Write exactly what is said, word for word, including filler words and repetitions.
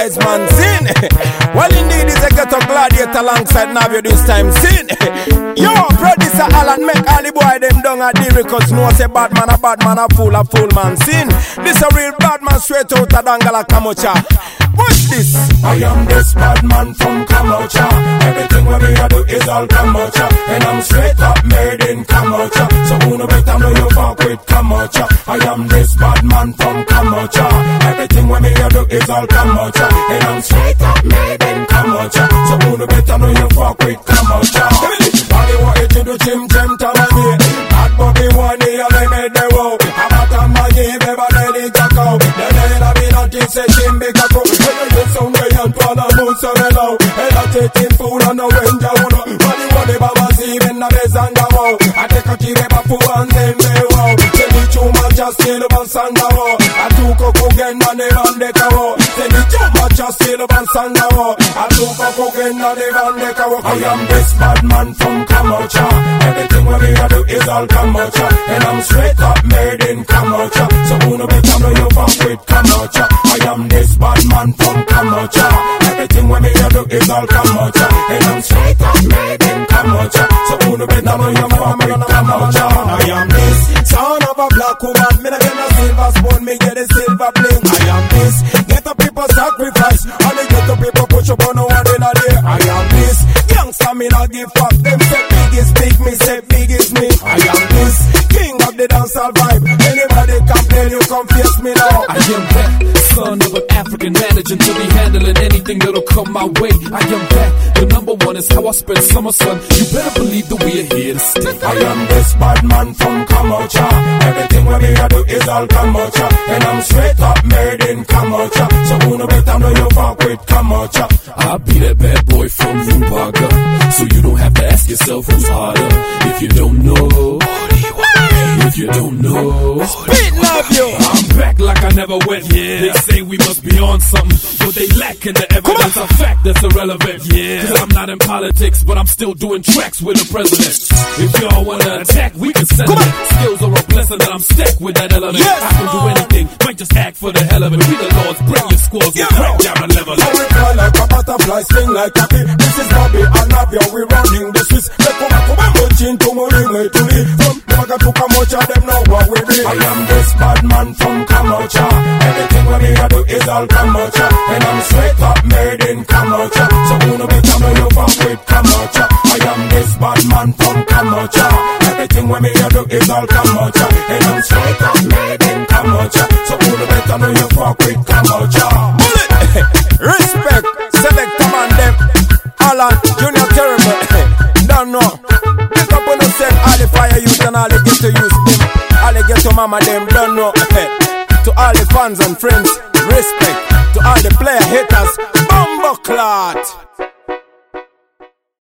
wise man, sin. Well, indeed, it's a ghetto gladiator alongside Navio this time, sin. Yo, producer Alan, make all the boy them down at the records. No, say bad man, a bad man, a fool, a fool man, sin. This a real bad man straight out of Dangala Kamocha. Watch this. I am this bad man from Kamocha. Everything what me I do is all Kamocha. And I'm straight up made in Kamocha. So who no better know you fuck with Kamocha. I am this bad man from Kamocha. Everything what me I do is all Kamocha. And I'm straight up made in Kamocha. So who no better know you fuck with Kamocha. Body what you do Jim Jim Tamani. Bad Bobby one year I made the woe. About a man give everybody Jaco. Then I be nothing say Jim Big Jaco. Some way and Paul and Mozzarella. And I take in food and no range of uno. Money what the Baba see when the best and the wow. I take a key paper for and then they wow. Send the two matches still about Sandawo. I took a cocaine and they van the cow. Send the two matches still about Sandawo. I took a cocaine and they van the cow. I am this bad man from Kamocha. Everything what me I do is all Kamocha. And I'm straight up made in Kamocha. So who no better know you fuck with Kamocha. I am this bad man from Kamocha. Everything when me I do is all Kamocha. And I'm straight up made in Kamocha. So who no better know you fuck with Kamocha. I am this son of a black woman. Me not get a silver spoon, me get a silver bling. I am this get the people sacrifice. And they get the people push up on the one in a day. I am this youngster me not give fuck. Them say big is big, me say big is me. I am this king of the dancehall vibe. Anybody complain, you come face me now. I am that son of an African manager to be handling anything that'll come my way. I am that. The number one is how I spend summer, son. You better believe that we are here to stay. I am this bad man from Kamocha. Everything what me I do is all Kamocha. And I'm straight up made in Kamocha. So who no better know you fuck with Kamocha. I'll be that bad boy from Rubaga. So you don't have to ask yourself who's harder. If you don't know, if you don't know, Speed love you. I'm back like I never went. Yeah. They say we must be on something, but they lack in the evidence. A fact that's irrelevant. Yeah. Cause I'm not in politics, but I'm still doing tracks with the president. If y'all wanna attack, we can settle it. Skills are a blessing that I'm stacked with that element. Yes. I can do anything, might just act for the hell of it. We the lords, bring your scores, yeah. We'll crack down the level. So we fly like a butterfly, sting like a bee. This is Bobby and Navio, we running the Swiss. Let come back, come back, into my ring, to me. From Maga to Kamocha, them know what we do. I am this bad man from Kamocha. Everything what me I do is all Kamocha. And I'm straight up made in Kamocha. So who no better know you fuck with Kamocha. I am this bad man from Kamocha. Everything what me I do is all Kamocha. And I'm straight up made in Kamocha. So who no better know you fuck with Kamocha. Respect, select command them. Alan, Junior Terrible. Don't know. Pick up on yourself, all the fire youth and all the get to use them. All the get to mama them, don't know. To all the fans and friends, respect. To all the player haters, bumbo clot.